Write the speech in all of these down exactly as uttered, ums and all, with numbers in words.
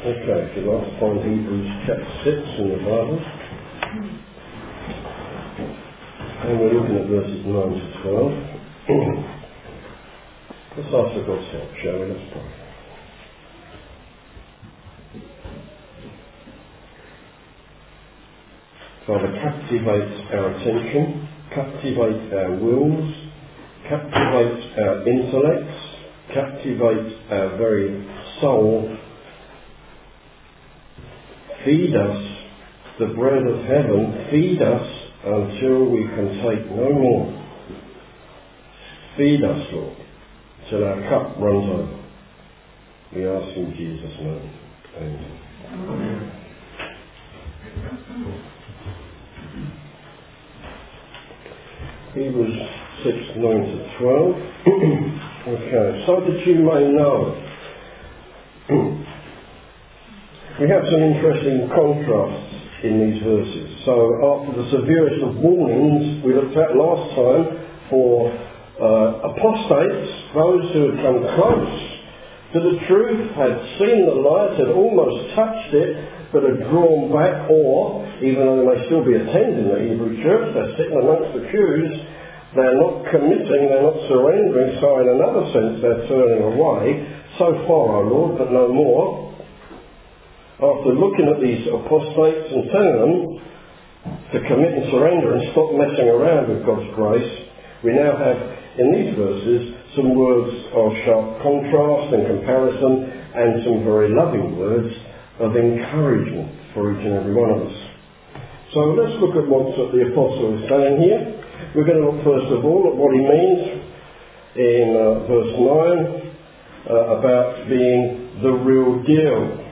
Okay, if you'd like to find Hebrews chapter six in the Bible. And we're looking at verses nine to twelve. Let's ask for God's help, shall we? Let's pray. Father, captivate our attention, captivate our wills, captivate our intellects, captivate our very soul. Feed us the bread of heaven, feed us until we can take no more. Feed us, Lord, till our cup runs over. We ask in Jesus' name. Amen. Amen. Hebrews six, nine to twelve. Okay, so that you may know. We have some interesting contrasts in these verses. So after the severest of warnings we looked at last time for uh, apostates, those who had come close to the truth, had seen the light, had almost touched it, but had drawn back, or, even though they may still be attending the Hebrew church, they're sitting amongst the pews, they're not committing, they're not surrendering, so in another sense they're turning away. So far, O Lord, but no more. After looking at these apostates and telling them to commit and surrender and stop messing around with God's grace, we now have in these verses some words of sharp contrast and comparison and some very loving words of encouragement for each and every one of us. So let's look at what the apostle is saying here. We're going to look first of all at what he means in uh, verse nine uh, about being the real deal.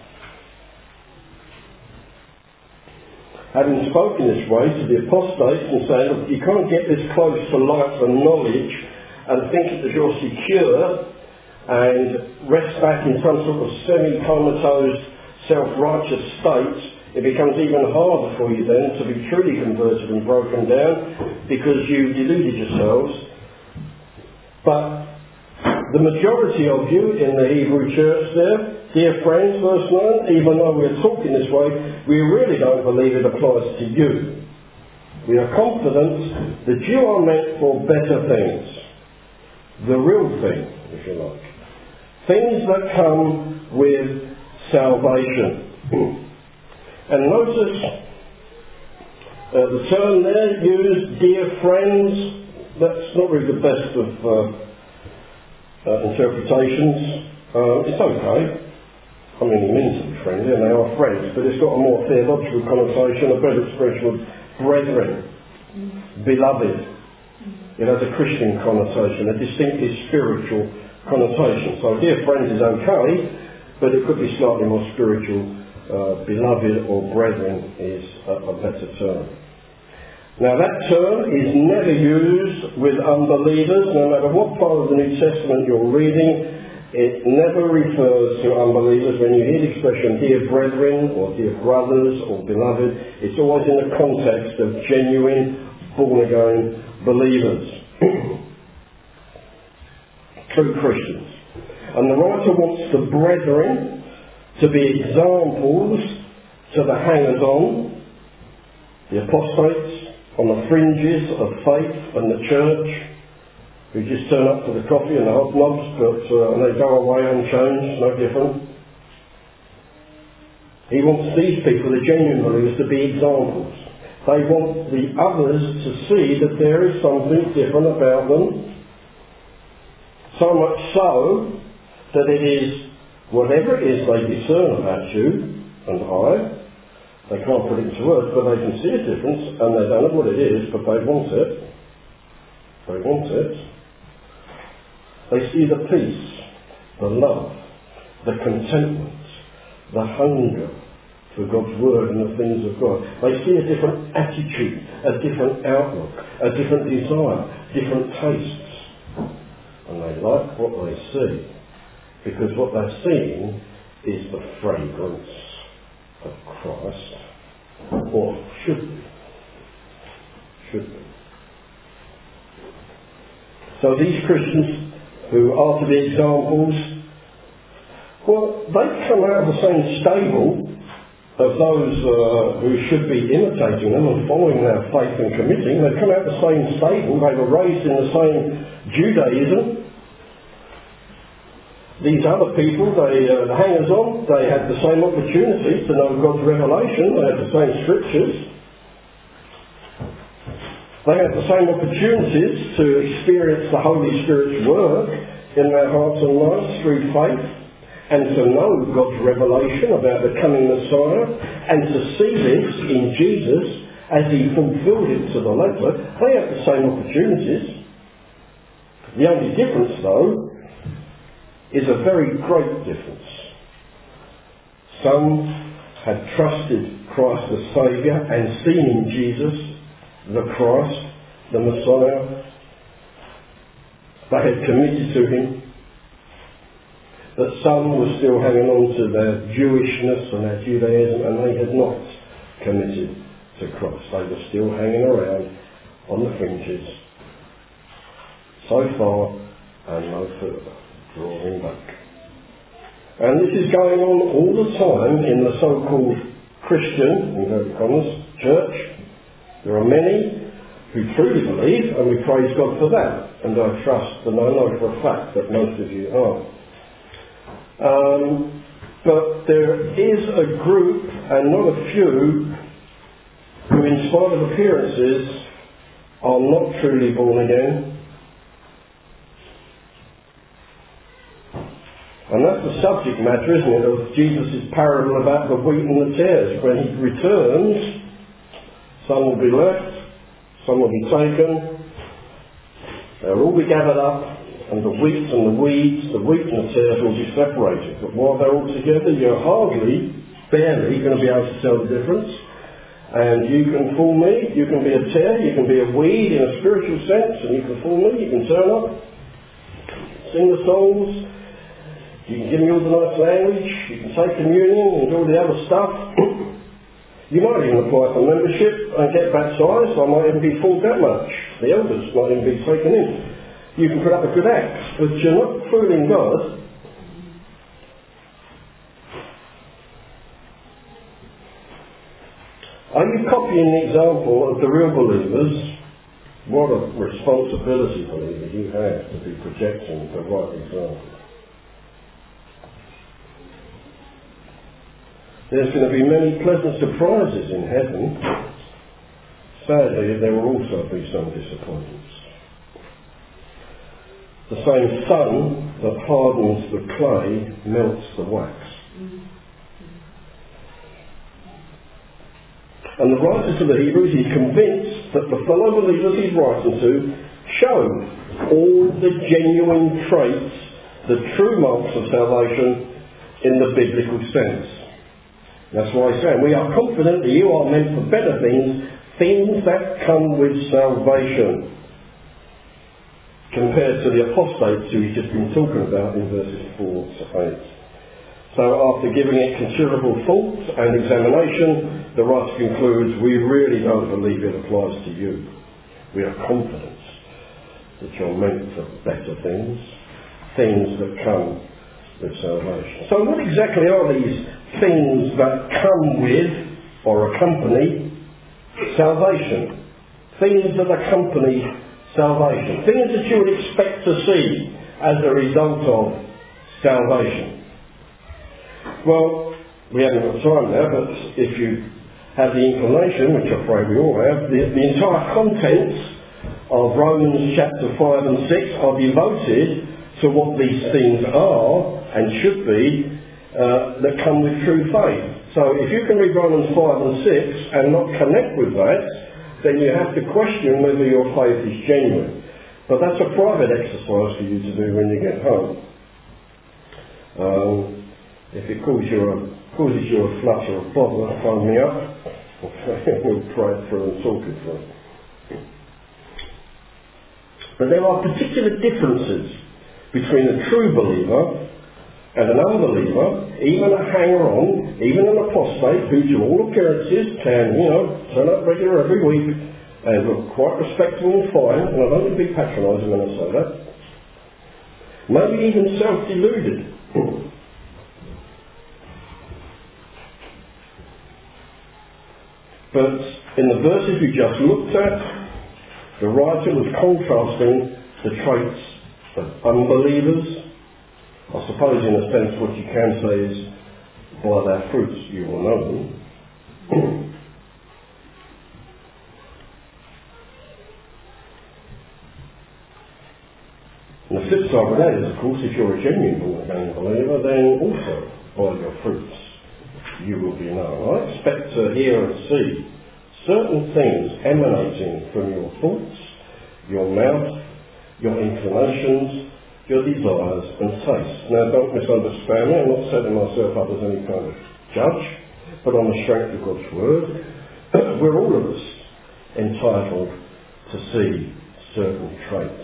Having spoken this way to the apostates and saying, look, you can't get this close to light and knowledge and think that you're secure and rest back in some sort of semi-comatose, self-righteous state, it becomes even harder for you then to be truly converted and broken down because you deluded yourselves. But the majority of you in the Hebrew church there, dear friends, verse nine, even though we're talking this way, we really don't believe it applies to you. We are confident that you are meant for better things. The real thing, if you like. Things that come with salvation. And notice uh, the term there used, dear friends, that's not really the best of uh, uh, interpretations. Uh, it's okay. I mean, he means to be friendly, and they are friends, but it's got a more theological connotation, a better expression of brethren, mm. beloved. It has a Christian connotation, a distinctly spiritual connotation. So dear friends is okay, but it could be slightly more spiritual. Uh, beloved or brethren is a, a better term. Now that term is never used with unbelievers, no matter what part of the New Testament you're reading. It never refers to unbelievers. When you hear the expression dear brethren or dear brothers or beloved, it's always in the context of genuine born-again believers. True Christians. And the writer wants the brethren to be examples to the hangers-on, the apostates on the fringes of faith and the church, who just turn up for the coffee and the hot knobs, but uh, and they go away unchanged, no different. He wants these people, the genuine believers, to be examples. They want the others to see that there is something different about them, so much so that it is whatever it is they discern about you and I, they can't put it into words, but they can see a difference, and they don't know what it is, but they want it. They want it. They see the peace, the love, the contentment, the hunger for God's word and the things of God. They see a different attitude, a different outlook, a different desire, different tastes. And they like what they see, because what they're seeing is the fragrance of Christ, or should be. Should be. So these Christians who are to be examples Well, they come out of the same stable of those uh, who should be imitating them and following their faith and committing. They come out of the same stable. They were raised in the same Judaism. These other people, they, uh, the hangers-on, they had the same opportunity to know God's revelation. They had the same scriptures. They had the same opportunities to experience the Holy Spirit's work in their hearts and lives through faith, and to know God's revelation about the coming Messiah, and to see this in Jesus as he fulfilled it to the letter. They have the same opportunities. The only difference, though, is a very great difference. Some had trusted Christ as Saviour and seen in Jesus the Christ, the Messiah. They had committed to him. But some were still hanging on to their Jewishness and their Judaism, and they had not committed to Christ. They were still hanging around on the fringes. So far and no further, drawing back. And this is going on all the time in the so-called Christian, inverted commas, church. There are many who truly believe, and we praise God for that. And I trust, and I know for a fact that most of you are. Um, but there is a group, and not a few, who in spite of appearances are not truly born again. And that's the subject matter, isn't it, of Jesus' parable about the wheat and the tares. When he returns, some will be left, some will be taken, they'll all be gathered up, and the wheat and the weeds, the wheat and the tares will be separated. But while they're all together, you're hardly, barely going to be able to tell the difference. And you can fool me, you can be a tare, you can be a weed in a spiritual sense, and you can fool me, you can turn up, sing the songs, you can give me all the nice language, you can take communion and do all the other stuff. You might even apply for membership and get baptised. I might even be fooled that much. The elders might even be taken in. You can put up a good act, but you're not fooling God. Are you copying the example of the real believers? What a responsibility, believers, you have to be projecting the right example. There's going to be many pleasant surprises in heaven. Sadly, there will also be some disappointments. The same sun that hardens the clay melts the wax. And the writer to the Hebrews is convinced that the fellow believers he's writing to show all the genuine traits, the true marks of salvation in the biblical sense. That's why he's saying, we are confident that you are meant for better things, things that come with salvation, compared to the apostates who he's just been talking about in verses four to eight. So after giving it considerable thought and examination, the writer concludes, we really don't believe it applies to you. We are confident that you're meant for better things, things that come with salvation. So what exactly are these things that come with or accompany salvation? Things that accompany salvation. Things that you would expect to see as a result of salvation. Well, we haven't got time now, but if you have the inclination, which I pray we all have, the, the entire contents of Romans chapter five and six are devoted to what these things are and should be uh, that come with true faith. So if you can read Romans five and six and not connect with that, then you have to question whether your faith is genuine. But that's a private exercise for you to do when you get home. Um, if it causes you a, causes you a flush or a bother, phone me up. We'll pray it through and talk it through. But there are particular differences between a true believer and an unbeliever, even a hanger-on, even an apostate, who to all appearances can, you know, turn up regular every week and look quite respectable and fine, and I don't want to be patronising when I say that. Maybe even self-deluded. But in the verses we just looked at, the writer was contrasting the traits of unbelievers. I suppose in a sense what you can say is, by their fruits you will know them. And the flip side of that is, of course, if you're a genuine born-again believer, then also by your fruits you will be known. I expect to hear and see certain things emanating from your thoughts, your mouth, your inclinations, your desires and tastes. Now, don't misunderstand me. I'm not setting myself up as any kind of judge, but on the strength of God's word, we're all of us entitled to see certain traits.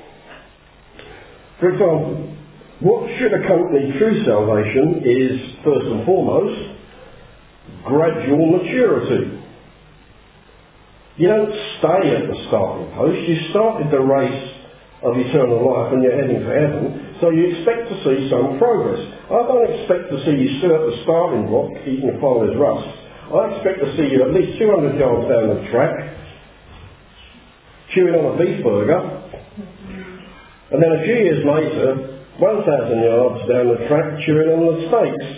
For example, what should accompany true salvation is, first and foremost, gradual maturity. You don't stay at the starting post. You started the race of eternal life and you're heading for heaven, so you expect to see some progress. I don't expect to see you still at the starting block eating the father's rust. I expect to see you at least two hundred yards down the track chewing on a beef burger, and then a few years later one thousand yards down the track chewing on the steaks.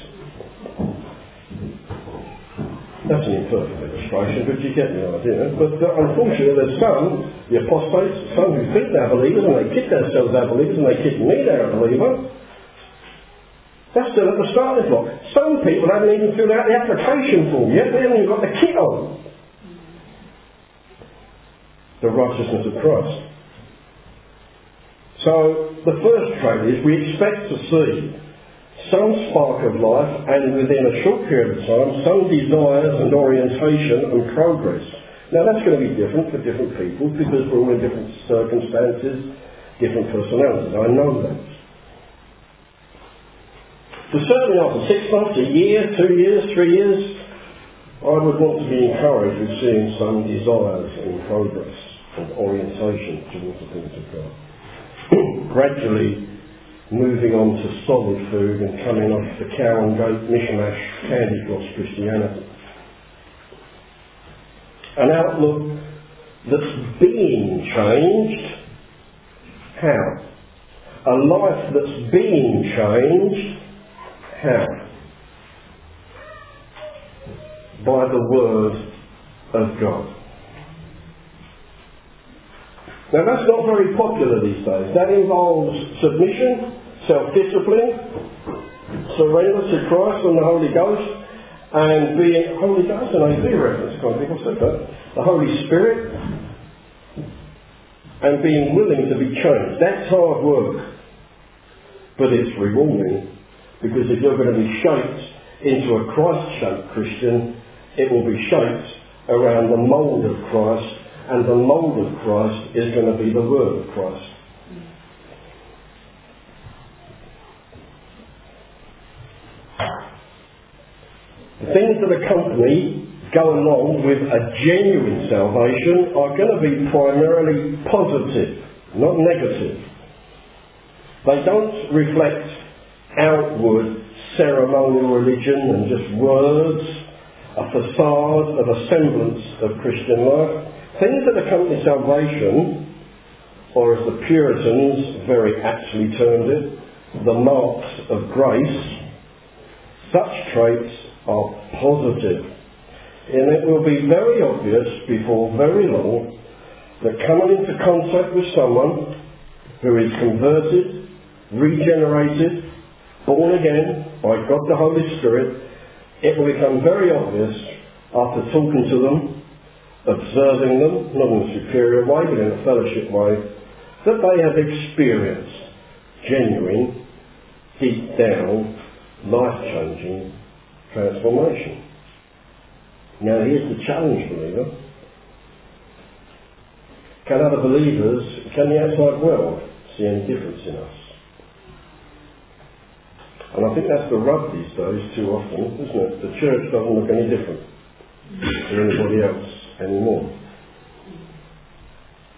That's an imperfect illustration, but you get the idea. But uh, unfortunately there's some, the apostates, some who think they're believers and they kid themselves they're believers and they kid me they're a believer. They're still at the starting block. Some people haven't even filled out the application form yet, they haven't even got the kit on. The righteousness of Christ. So the first trait is we expect to see some spark of life, and within a short period of time, some desires and orientation and progress. Now that's going to be different for different people because we're all in different circumstances, different personalities. I know that. So certainly after six months, a year, two years, three years, I would want to be encouraged with seeing some desires and progress and orientation towards the things of God. Gradually moving on to solid food and coming off the cow and goat mishmash candy floss Christianity. An outlook that's being changed. How? A life that's being changed. How? By the Word of God. Now that's not very popular these days. That involves submission, self-discipline, surrender to Christ and the Holy Ghost, and being Holy Ghost, and I do reference, I can't think I said that, the Holy Spirit, and being willing to be changed. That's hard work, but it's rewarding, because if you're going to be shaped into a Christ-shaped Christian, it will be shaped around the mould of Christ, and the mould of Christ is going to be the Word of Christ. The things that accompany, go along with a genuine salvation are going to be primarily positive, not negative. They don't reflect outward ceremonial religion and just words, a facade of a semblance of Christian life. Things that accompany salvation, or as the Puritans very aptly termed it, the marks of grace, such traits are positive. And it will be very obvious before very long that coming into contact with someone who is converted, regenerated, born again by God the Holy Spirit, it will become very obvious after talking to them, observing them, not in a superior way but in a fellowship way, that they have experienced genuine, deep down, life-changing transformation. Now here's the challenge, believer. Can other believers, can the outside world see any difference in us? And I think that's the rub these days too often, isn't it? The church doesn't look any different to anybody else anymore.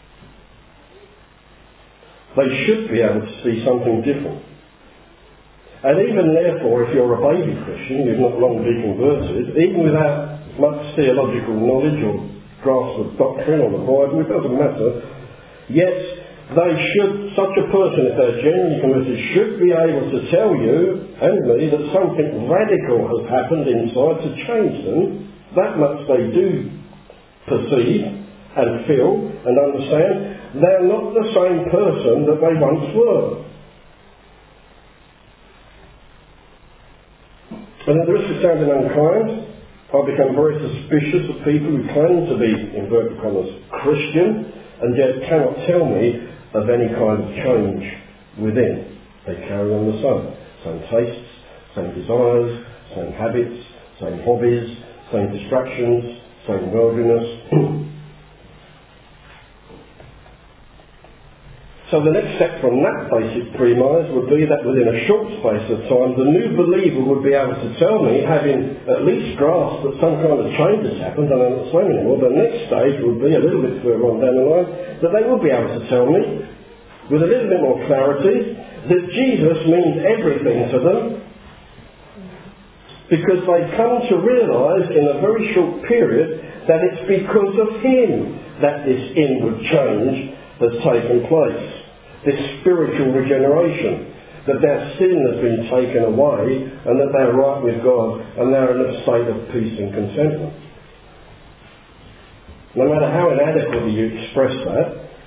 They should be able to see something different. And even therefore, if you're a baby Christian, you've not long been converted, even without much theological knowledge or grasp of doctrine or the Bible, it doesn't matter, yet they should, such a person, if they're genuinely converted, should be able to tell you and me that something radical has happened inside to change them. That much they do perceive and feel and understand. They're not the same person that they once were. And at the risk of sounding unkind, I become very suspicious of people who claim to be, inverted commas, Christian, and yet cannot tell me of any kind of change within. They carry on the same. Same tastes, same desires, same habits, same hobbies, same distractions, same worldliness. So the next step from that basic premise would be that within a short space of time, the new believer would be able to tell me, having at least grasped that some kind of change has happened, and I'm not saying anymore, the next stage would be a little bit further on down the line, that they would be able to tell me, with a little bit more clarity, that Jesus means everything to them, because they come to realise in a very short period that it's because of Him that this inward change has taken place. This spiritual regeneration, that their sin has been taken away and that they're right with God and they're in a state of peace and contentment. No matter how inadequately you express that,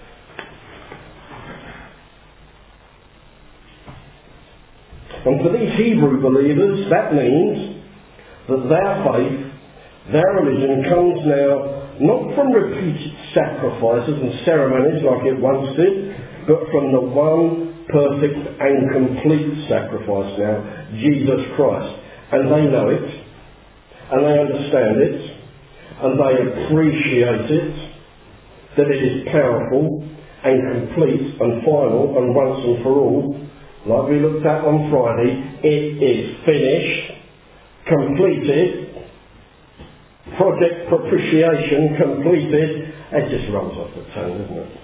and for these Hebrew believers, that means that their faith, their religion comes now not from repeated sacrifices and ceremonies like it once did, but from the one perfect and complete sacrifice now, Jesus Christ. And they know it, and they understand it, and they appreciate it, that it is powerful and complete and final and once and for all. Like we looked at on Friday, it is finished, completed, project propitiation completed. It just rolls off the tongue, doesn't it?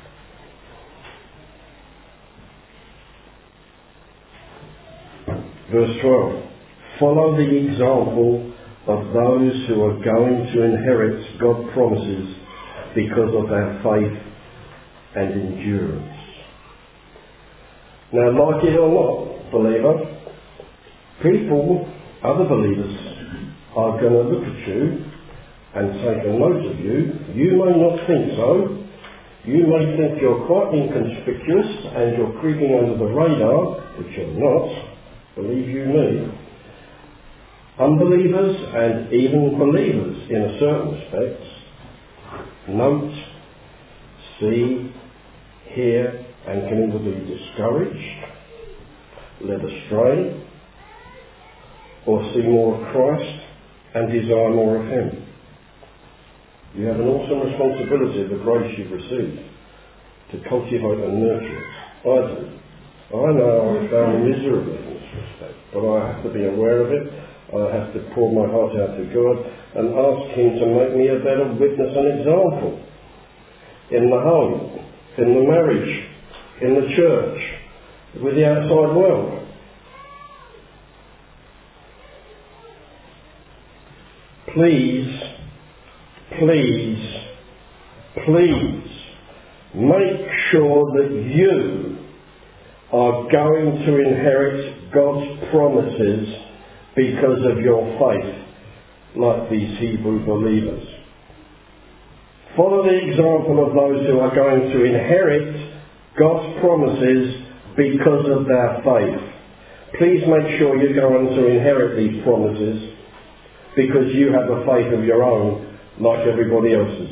Verse twelve. Follow the example of those who are going to inherit God's promises because of their faith and endurance. Now, like it or not, believer, people, other believers, are going to look at you and take a note of you. You may not think so. You may think you're quite inconspicuous and you're creeping under the radar, which you're not. Believe you me, unbelievers and even believers in a certain respect note, see, hear, and can either be discouraged, led astray, or see more of Christ and desire more of Him. You have an awesome responsibility of the grace you've received to cultivate and nurture it. I do. I know I found miserable in this respect, but I have to be aware of it. I have to pour my heart out to God and ask Him to make me a better witness and example in the home, in the marriage, in the church, with the outside world. Please, please, please make sure that you are going to inherit God's promises because of your faith, like these Hebrew believers. Follow the example of those who are going to inherit God's promises because of their faith. Please make sure you're going to inherit these promises because you have a faith of your own, like everybody else's.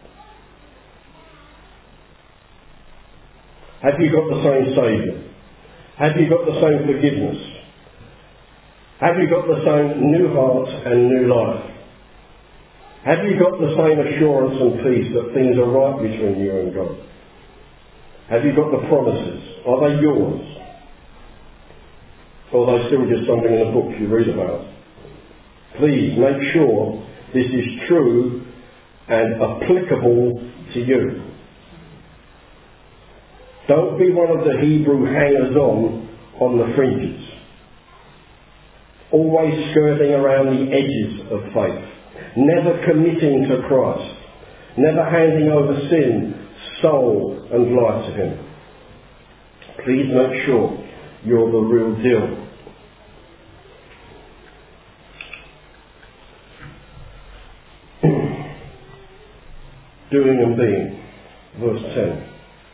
Have you got the same Saviour? Have you got the same forgiveness? Have you got the same new heart and new life? Have you got the same assurance and peace that things are right between you and God? Have you got the promises? Are they yours? Or are they still just something in a book you read about? Please make sure this is true and applicable to you. Don't be one of the Hebrew hangers-on on the fringes. always skirting around the edges of faith, never committing to Christ, never handing over sin, soul and life to him. Please make sure you're the real deal. Doing and being. Verse ten.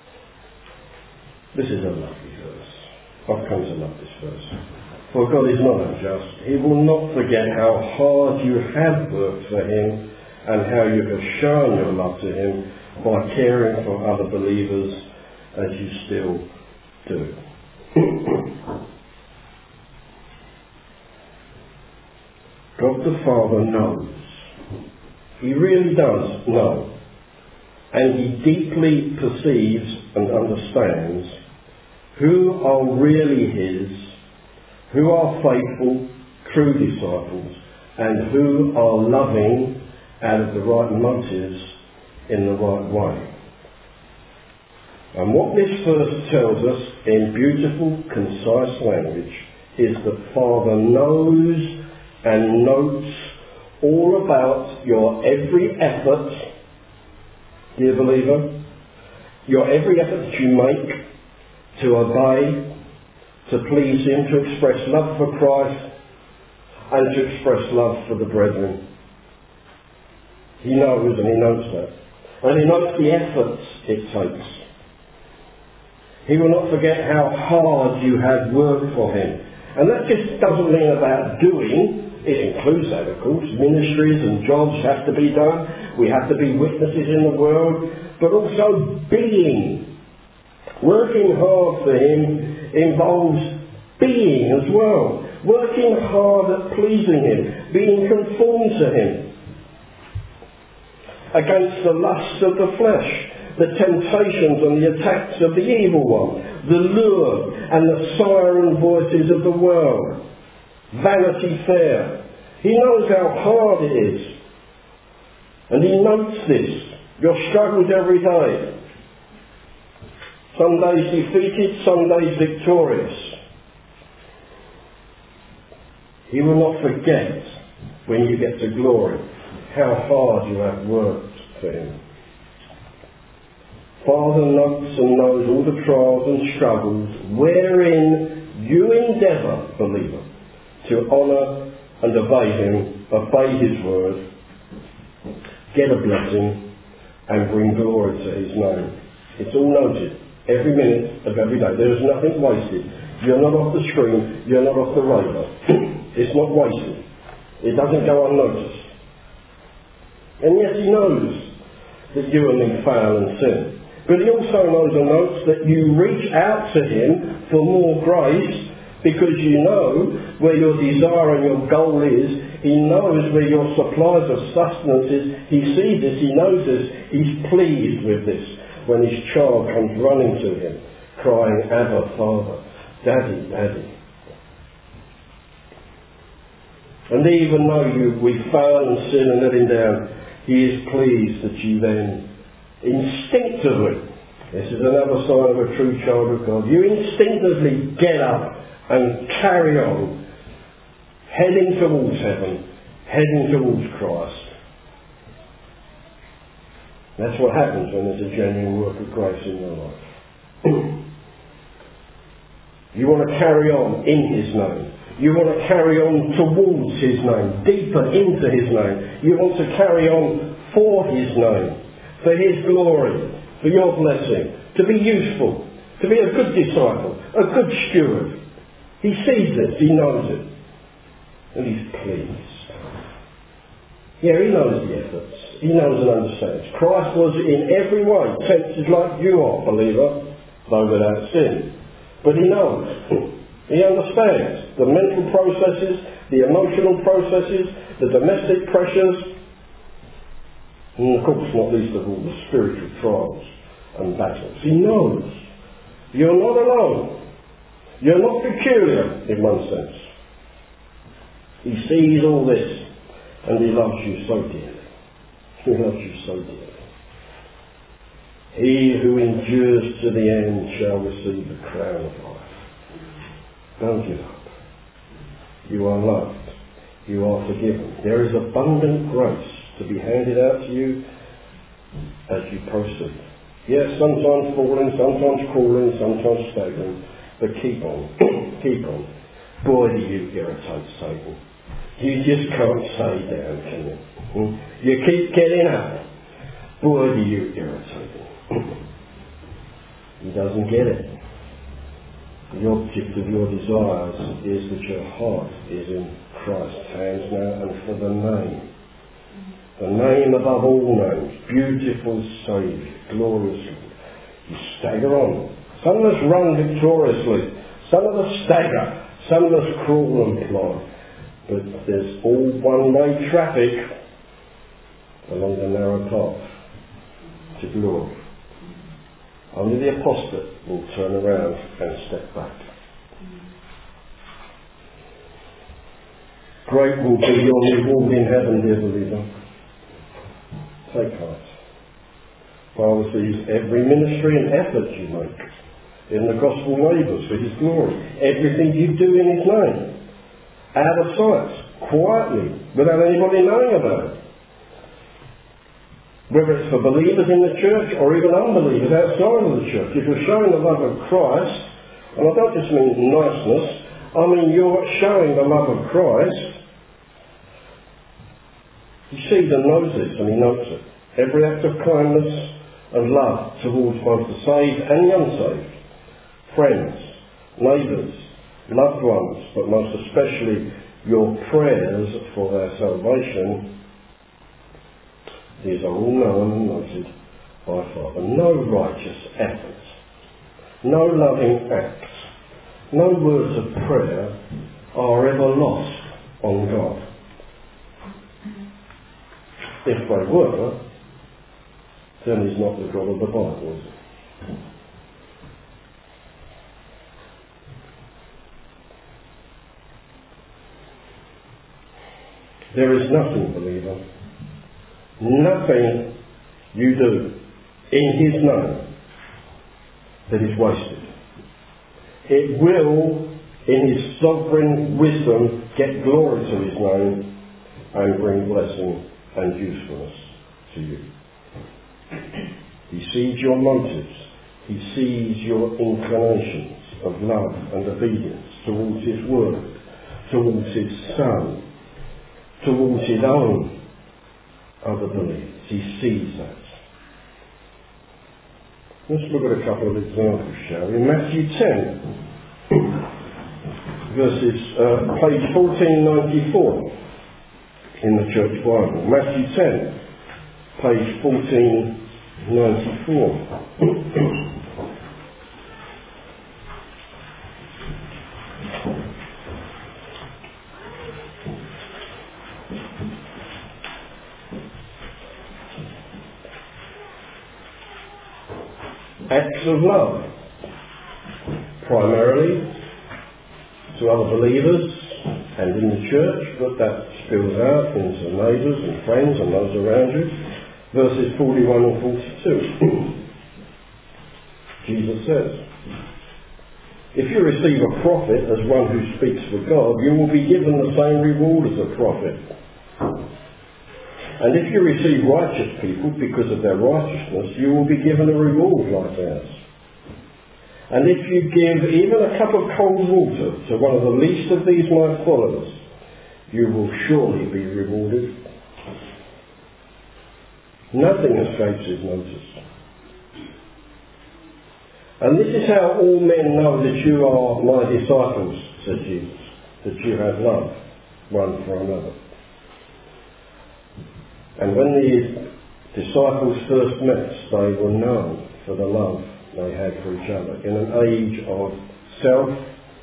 This is a lovely verse. I've come to love this verse. For God is not unjust. He will not forget how hard you have worked for him and how you have shown your love to him by caring for other believers as you still do. God the Father knows. He really does know. And he deeply perceives and understands who are really his, who are faithful, true disciples, and who are loving out of the right motives in the right way. And what this verse tells us in beautiful, concise language is that Father knows and notes all about your every effort, dear believer, your every effort that you make to obey, to please him, to express love for Christ, and to express love for the brethren. He knows, and he knows that. And he knows the efforts it takes. He will not forget how hard you have worked for him. And that just doesn't mean about doing. It includes that, of course. Ministries and jobs have to be done. We have to be witnesses in the world. But also being. Working hard for him involves being as well. Working hard at pleasing him. Being conformed to him. Against the lusts of the flesh, the temptations and the attacks of the evil one, the lure and the siren voices of the world, Vanity Fair. He knows how hard it is. And he notes this, your struggles every day. Some days defeated, some days victorious. He will not forget when you get to glory how hard you have worked for him. Father notes and knows all the trials and struggles wherein you endeavour, believer, to honour and obey him, obey his word, get a blessing and bring glory to his name. It's all noted, every minute of every day. There is nothing wasted. You're not off the screen, you're not off the radar. It's not wasted. It doesn't go unnoticed. And yes, he knows that you and me fail and sin. But he also knows and notes that you reach out to him for more grace because you know where your desire and your goal is. He knows where your supplies of sustenance is. He sees this, he knows this, he's pleased with this when his child comes running to him, crying, Abba, Father, Daddy, Daddy. And even though you, we fail and sin and let him down, he is pleased that you then instinctively, this is another sign of a true child of God, you instinctively get up and carry on, heading towards heaven, heading towards Christ. That's what happens when there's a genuine work of grace in your life. You want to carry on in his name. You want to carry on towards his name, deeper into his name. You want to carry on for his name, for his glory, for your blessing, to be useful, to be a good disciple, a good steward. He sees this, he knows it, and he's pleased. Yeah, he knows the efforts, he knows and understands. Christ was in every way tempted like you are, believer, though without sin. But he knows, he understands the mental processes, the emotional processes, the domestic pressures, and of course not least of all the spiritual trials and battles. He knows you're not alone. You're not peculiar in one sense. He sees all this and he loves you so dearly. He loves you so dearly. He who endures to the end shall receive the crown of life. Don't give up. You are loved. You are forgiven. There is abundant grace to be handed out to you as you proceed. Yes, sometimes falling, sometimes crawling, sometimes staggering, but keep on, keep on. Boy, do you irritate Satan. You just can't stay down, can you? Hmm? You keep getting up. Boy, do you irritate him. He doesn't get it. The object of your desires is that your heart is in Christ's hands now, and for the name. The name above all names. Beautiful Saviour. Glorious Lord. You stagger on. Some of us run victoriously. Some of us stagger. Some of us crawl and fly. But there's all one-way traffic along the narrow path to glory. Only the apostate will turn around and step back. Great will be your reward in heaven, dear believer. Take heart. Father sees every ministry and effort you make in the gospel labours for his glory. Everything you do in his name. Out of sight, quietly, without anybody knowing about it. Whether it's for believers in the church or even unbelievers outside of the church. If you're showing the love of Christ, and I don't just mean niceness, I mean you're showing the love of Christ. He sees and knows this, and he notes it. Every act of kindness and love towards both the saved and the unsaved, friends, neighbours, loved ones, but most especially your prayers for their salvation, these are all known and noted by Father. No righteous efforts, no loving acts, no words of prayer are ever lost on God. If they were, then he's not the God of the Bible, is he? There is nothing, believer, nothing you do in his name that is wasted. It will, in his sovereign wisdom, get glory to his name and bring blessing and usefulness to you. He sees your motives. He sees your inclinations of love and obedience towards his word, towards his Son, towards his own other beliefs. He sees that. Let's look at a couple of examples, shall we? Matthew ten, verses, uh, page fourteen ninety-four in the Church Bible. Matthew ten, page fourteen ninety-four. Acts of love, primarily to other believers and in the church, but that spills out into neighbours and friends and those around you. Verses forty-one and forty-two. Jesus says, if you receive a prophet as one who speaks for God, you will be given the same reward as a prophet. And if you receive righteous people because of their righteousness, you will be given a reward like theirs. And if you give even a cup of cold water to one of the least of these my followers, you will surely be rewarded. Nothing escapes his notice. And this is how all men know that you are my disciples, said Jesus, that you have love one for another. And when the disciples first met, they were known for the love they had for each other. In an age of self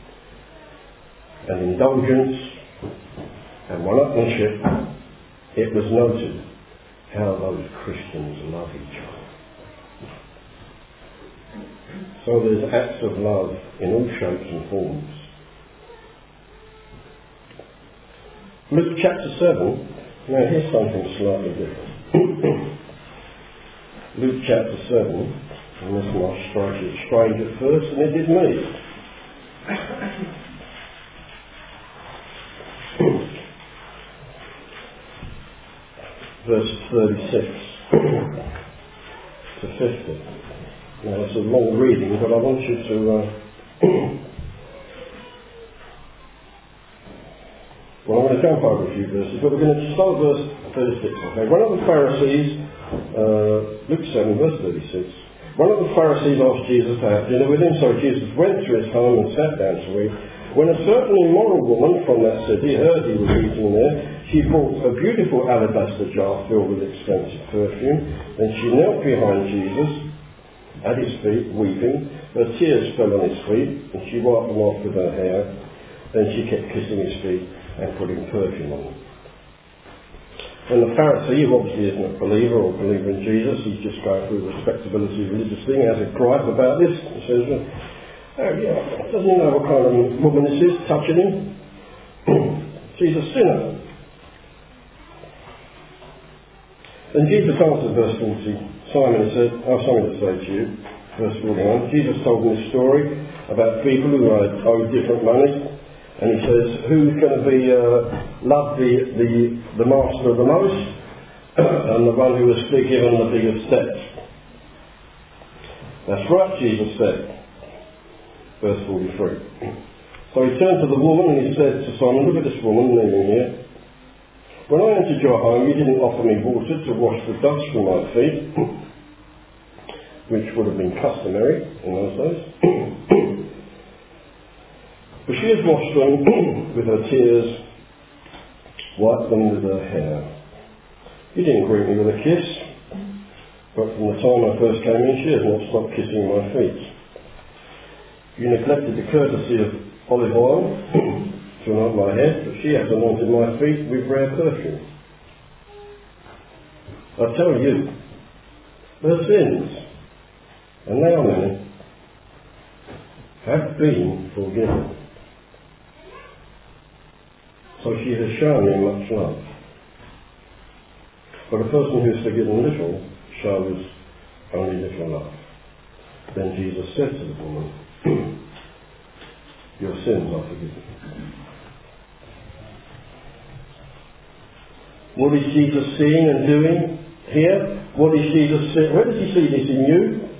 and indulgence and one-upmanship, it was noted how those Christians love each other. So there's acts of love in all shapes and forms. Luke chapter seven. Now here's something slightly different. Luke chapter seven, and this might strike you strange at first, and it did me. verses thirty-six to fifty. Now it's a long reading, but I want you to uh, well, I'm going to jump over a few verses, but we're going to start verse thirty-six. Okay, one of the Pharisees, uh, Luke seven, verse thirty-six. One of the Pharisees asked Jesus to have dinner with him, so Jesus went to his home and sat down to eat. When a certain immoral woman from that city heard he was eating there, she brought a beautiful alabaster jar filled with expensive perfume. Then she knelt behind Jesus at his feet, weeping. Her tears fell on his feet, and she wiped them off with her hair. Then she kept kissing his feet and putting perfume on them. And the Pharisee, who obviously isn't a believer or a believer in Jesus, he's just going through the respectability religious thing, has a gripe about this. He says, oh yeah, doesn't he know what kind of woman this is, touching him? She's a sinner. And Jesus answered, verse forty, Simon said, I have something to say to you. Verse forty-one, Jesus told me a story about people who owe different money. And he says, who's going to be uh, love the, the, the master the most? And the one who has been given the biggest debt. That's right, Jesus said. Verse forty-three. So he turned to the woman and he said to Simon, look at this woman kneeling here. When I entered your home, you didn't offer me water to wash the dust from my feet, which would have been customary in those days. But she has washed them with her tears, wiped them with her hair. You didn't greet me with a kiss, but from the time I first came in, she has not stopped kissing my feet. You neglected the courtesy of olive oil to anoint my head, but she has anointed my feet with rare perfume. I tell you, her sins, and they are many, have been forgiven. So she has shown me much love. But a person who is forgiven little shows only little love. Then Jesus said to the woman, your sins are forgiven. What is Jesus seeing and doing here? What is Jesus seeing? Where does he see this in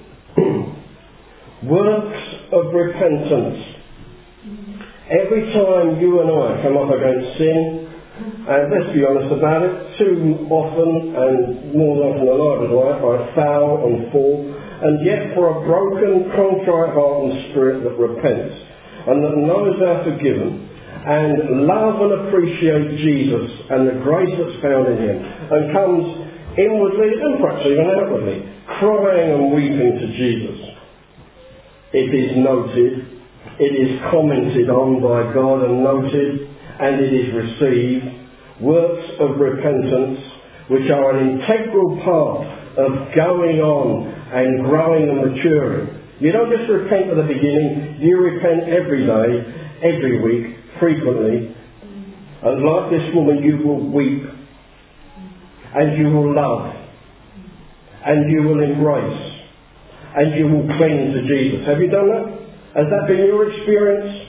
you? Works of repentance. Every time you and I come up against sin, and let's be honest about it, too often and more often than I would like, I foul and fall, and yet for a broken, contrite heart and spirit that repents and that knows they're forgiven and love and appreciate Jesus and the grace that's found in him and comes inwardly and perhaps even outwardly, crying and weeping to Jesus. It is noted, it is commented on by God and noted, and it is received. Works of repentance, which are an integral part of going on and growing and maturing. You don't just repent at the beginning, you repent every day, every week, frequently. And like this woman, you will weep, and you will love, and you will embrace, and you will cling to Jesus. Have you done that? Has that been your experience?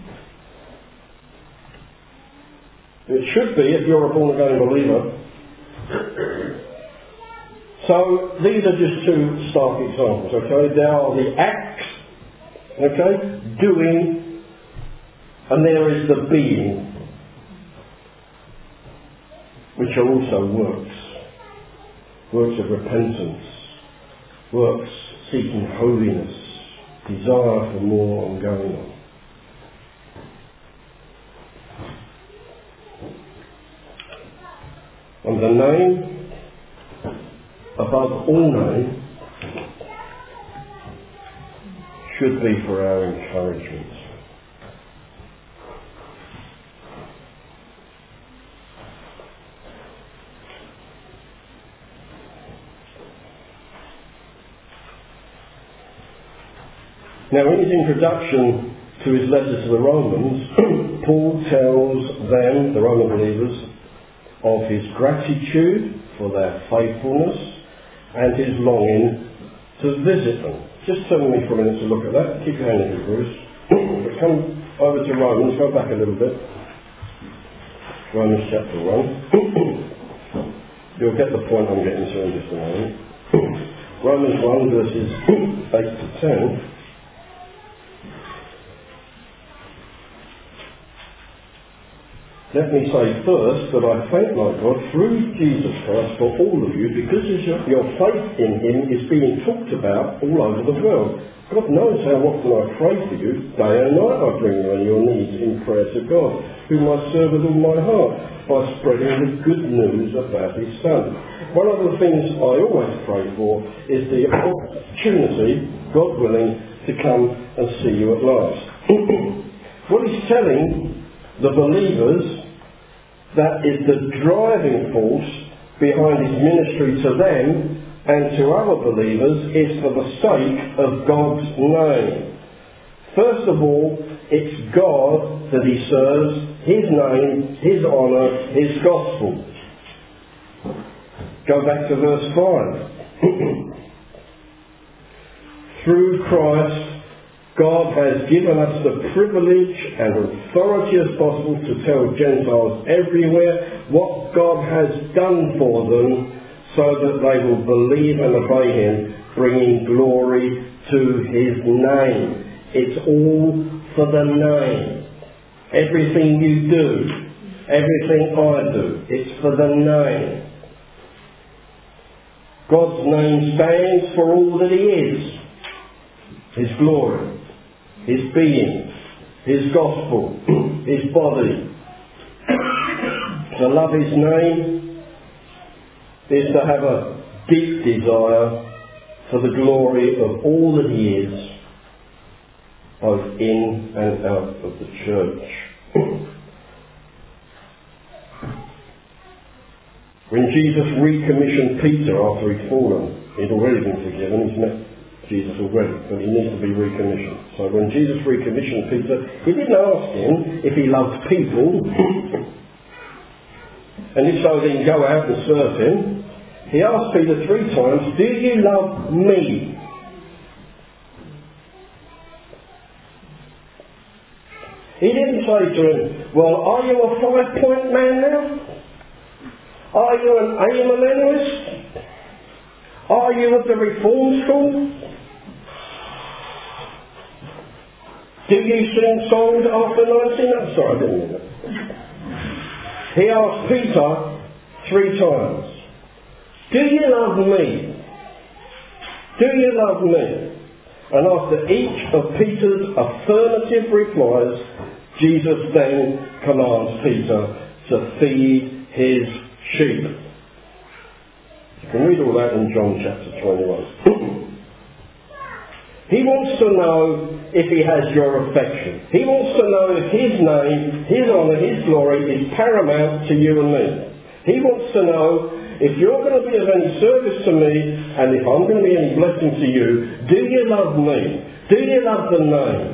It should be if you're a born-again believer. So these are just two stark examples, okay? There are the acts, okay, doing, and there is the being, which are also works. Works of repentance, works seeking holiness, desire for more and going on. And the name, above all name, should be for our encouragement. Now, in his introduction to his letter to the Romans, Paul tells them, the Roman believers, of his gratitude for their faithfulness and his longing to visit them. Just turn with me for a minute to look at that. Keep your hand in it, Bruce. But come over to Romans, go back a little bit. Romans chapter one. You'll get the point I'm getting to in just a moment. Romans one verses eight to ten. Let me say first that I thank my God through Jesus Christ for all of you, because your faith in him is being talked about all over the world. God knows how often I pray for you. Day and night I bring you on your knees in prayer to God, whom I serve with all my heart, by spreading the good news about his Son. One of the things I always pray for is the opportunity, God willing, to come and see you at last. What he's telling the believers, that is the driving force behind his ministry to them and to other believers, is for the sake of God's name. First of all, it's God that he serves, his name, his honour, his gospel. Go back to verse five. Through Christ, God has given us the privilege and authority as possible to tell Gentiles everywhere what God has done for them, so that they will believe and obey him, bringing glory to his name. It's all for the name. Everything you do, everything I do, it's for the name. God's name stands for all that he is. His glory, his being, his gospel, his body. To love his name is to have a deep desire for the glory of all that he is, both in and out of the church. When Jesus recommissioned Peter after he'd fallen, he'd already been forgiven, he's met Jesus already, but he needs to be recommissioned. So when Jesus recommissioned Peter, he didn't ask him if he loved people, and if so then go out and serve him. He asked Peter three times, do you love me? He didn't say to him, well, are you a five-point man now? Are you an amillennialist? Are you of the Reform school? Do you sing songs after nineteen? I'm sorry, I didn't mean that. He asked Peter three times, do you love me? Do you love me? And after each of Peter's affirmative replies, Jesus then commands Peter to feed his sheep. You can read all that in John chapter twenty-one. He wants to know if he has your affection. He wants to know if his name, his honour, his glory is paramount to you and me. He wants to know if you're going to be of any service to me, and if I'm going to be any blessing to you, do you love me? Do you love the name?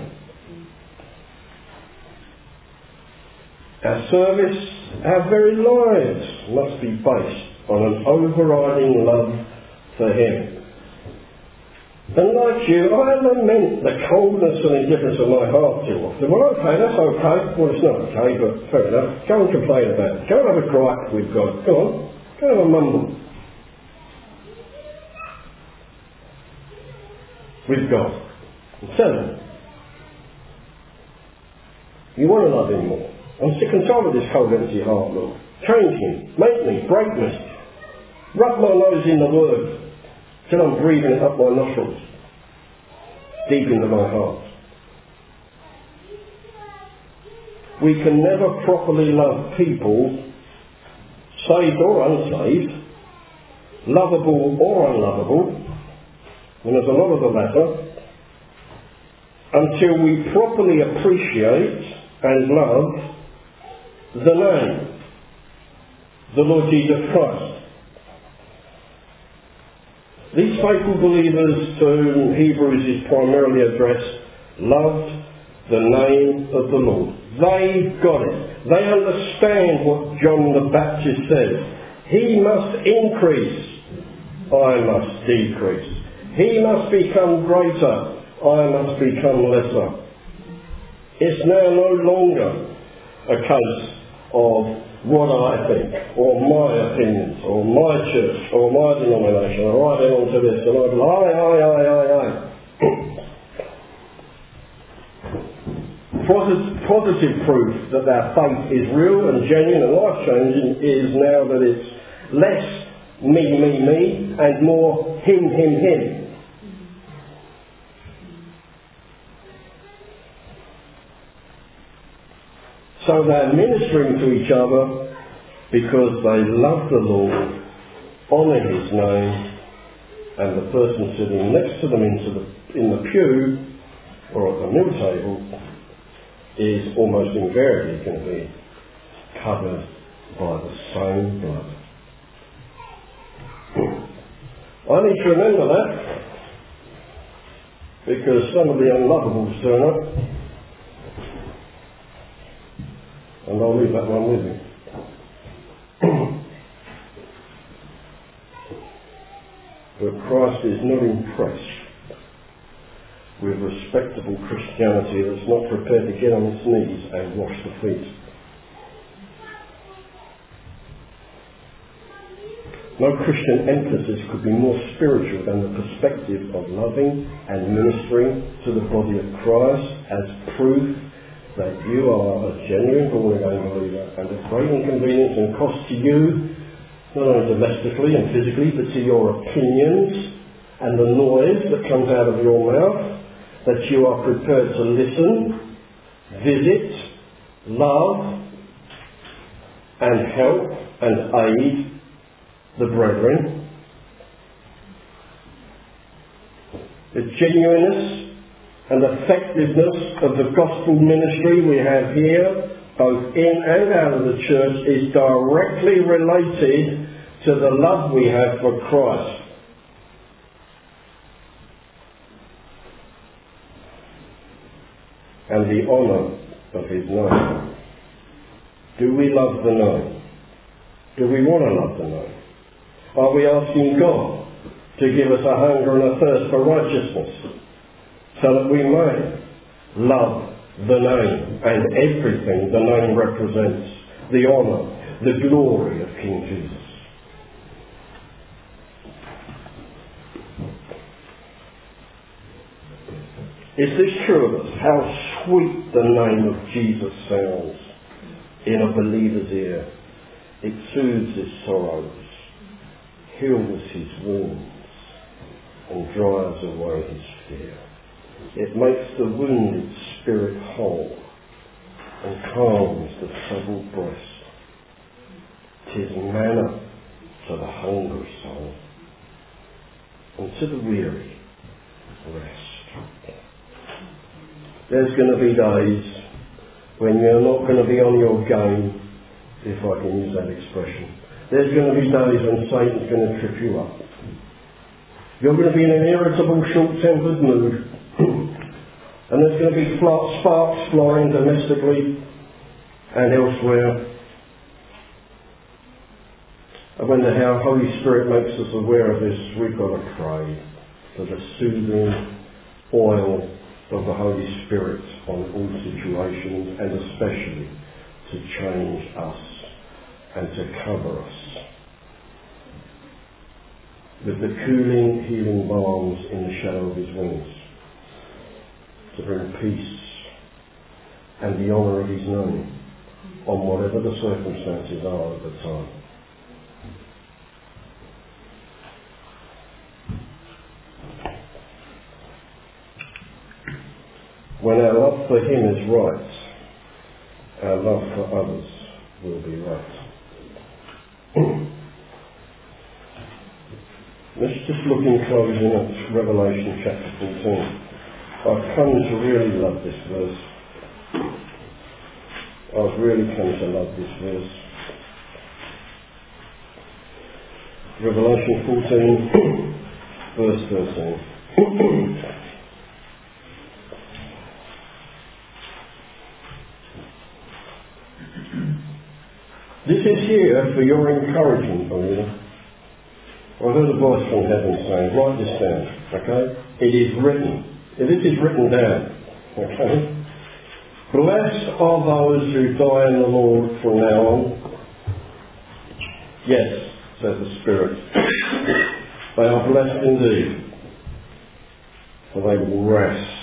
Our service, our very lives must be based on an overriding love for him. And like you, I lament the coldness and indifference of my heart too often. Well, okay, that's okay. Well, it's not okay, but fair enough. Go and complain about it. Go and have a gripe with God. Go on. Go and have a mumble with God. And tell him. You want to love him more. I'm sick and tired of this cold, empty heart, Lord. Change me. Make me. Break me. Rub my nose in the word till I'm breathing it up my nostrils, deep into my heart. We can never properly love people, saved or unsaved, lovable or unlovable, and there's a lot of the latter, until we properly appreciate and love the name, the Lord Jesus Christ. These faithful believers to whom Hebrews is primarily addressed loved the name of the Lord. They got it. They understand what John the Baptist says. He must increase, I must decrease. He must become greater, I must become lesser. It's now no longer a case of what I think, or my opinions, or my church, or my denomination, or I belong to this, and I belong, aye, aye, aye, aye, aye. Posit- positive proof that our faith is real and genuine and life-changing is now that it's less me, me, me, and more him, him, him. So they're ministering to each other because they love the Lord, honour His name, and the person sitting next to them into the, in the pew or at the meal table is almost invariably going to be covered by the same blood. I need to remember that because some of the unlovables turn up, and I'll leave that one with you. But Christ is not impressed with respectable Christianity that's not prepared to get on its knees and wash the feet. No Christian emphasis could be more spiritual than the perspective of loving and ministering to the body of Christ as proof that you are a genuine born-again believer, and a great inconvenience and cost to you, not only domestically and physically, but to your opinions and the noise that comes out of your mouth, that you are prepared to listen, visit, love, and help and aid the brethren. The genuineness and effectiveness of the gospel ministry we have here, both in and out of the church, is directly related to the love we have for Christ. And the honour of His name. Do we love the name? Do we want to love the name? Are we asking God to give us a hunger and a thirst for righteousness so that we may love the name and everything the name represents, the honour, the glory of King Jesus? Is this true of us? How sweet the name of Jesus sounds in a believer's ear. It soothes his sorrows, heals his wounds, and drives away his fear. It makes the wounded spirit whole and calms the troubled breast. 'Tis manna to the hungry soul, and to the weary rest. There's going to be days when you're not going to be on your game, if I can use that expression. There's going to be days when Satan's going to trip you up. You're going to be in an irritable, short-tempered mood, and there's going to be sparks flying domestically and elsewhere. And when the Holy Spirit makes us aware of this, we've got to pray for the soothing oil of the Holy Spirit on all situations, and especially to change us and to cover us with the cooling, healing balms in the shadow of His wings, to bring peace and the honour of His name on whatever the circumstances are at the time. When our love for Him is right, our love for others will be right. Let's just look in closing at Revelation chapter fourteen. I've come to really love this verse. I've really come to love this verse. Revelation fourteen, verse thirteen. This is here for your encouragement, believer. I heard a voice from heaven saying, write this down, okay? It is written. This is written down, okay? Blessed are those who die in the Lord from now on. Yes, says the Spirit. They are blessed indeed, for they will rest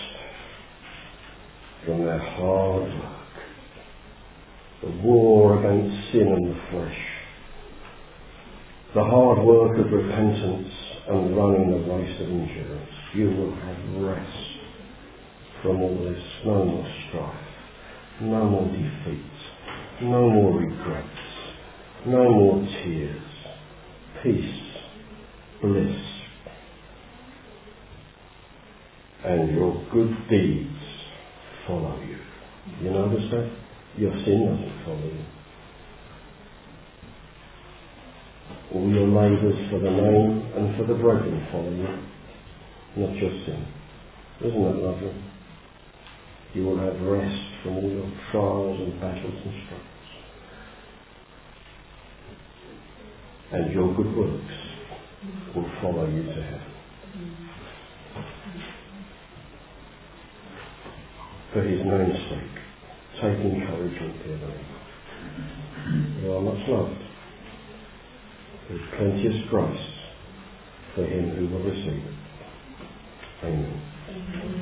from their hard work. The war against sin and the flesh. The hard work of repentance and running the race of endurance. You will have rest from all this. No more strife. No more defeats. No more regrets. No more tears. Peace. Bliss. And your good deeds follow you. You notice that? Your sin doesn't follow you. All your labours for the name and for the broken follow you, not your sin. Isn't that lovely? You will have rest from all your trials and battles and struggles. And your good works will follow you to heaven. For his name's sake, take encouragement, dear believers. You are much loved. There is plenteous grace for him who will receive it. Amen.